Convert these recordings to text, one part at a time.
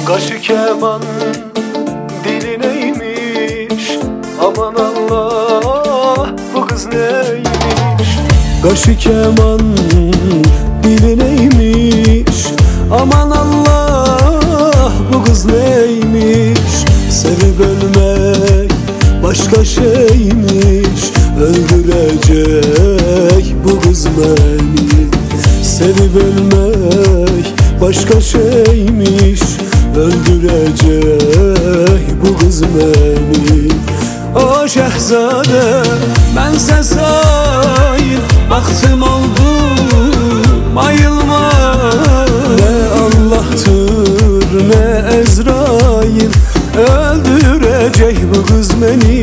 Kaşı keman dilineymiş, aman Allah bu kız neymiş. Kaşı keman dilineymiş, aman Allah bu kız neymiş. Sevip ölmek başka şeymiş, öldürecek bu kız beni. Sevip ölmek başka şeymiş, öldürecek bu kız beni. O şehzade bense sahip, baktım oldu bayılma. Ne Allah'tır ne Ezrail, öldürecek bu kız beni.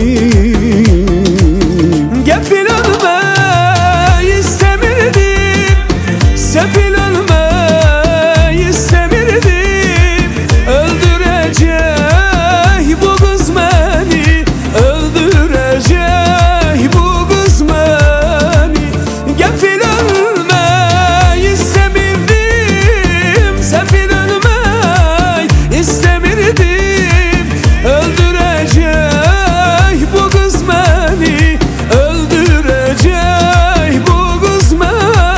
Gefil ölmeyi istemirdim, sefil ölmeyi istemirdim. Öldürecek bu kız beni, öldürecek bu kız beni. Gefil ölmeyi istemirdim, sefil ölmeyi istemirdim. Öldürecek bu kız beni, öldürecek bu kız beni.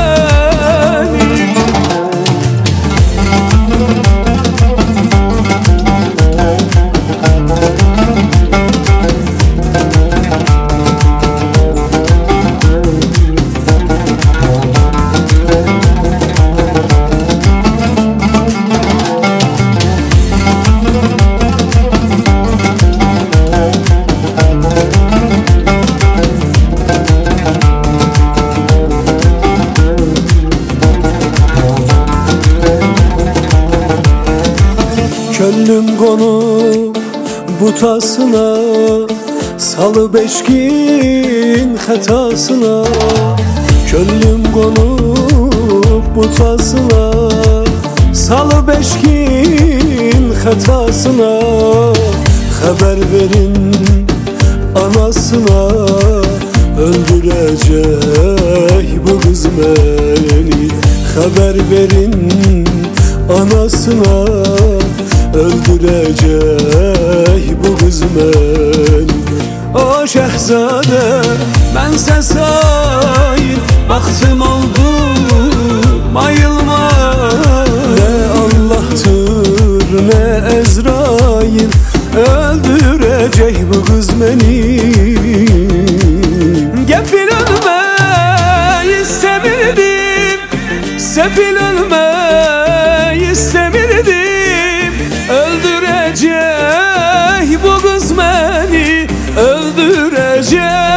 Könlüm konup butasına, salı beşkin hatasına. Könlüm konup butasına, salı beşkin hatasına. Haber verin anasına, öldürecek bu kız beni. Haber verin anasına, öldürecek bu kız beni. O şehzade bense sahip, baktım oldu bayılma. Ne Allah'tır ne Ezrail, öldürecek bu kız beni. Gefil ölmeyi istemirdim, sefil ölmeyi istemirdim. Öldürecek bu kız beni, öldürecek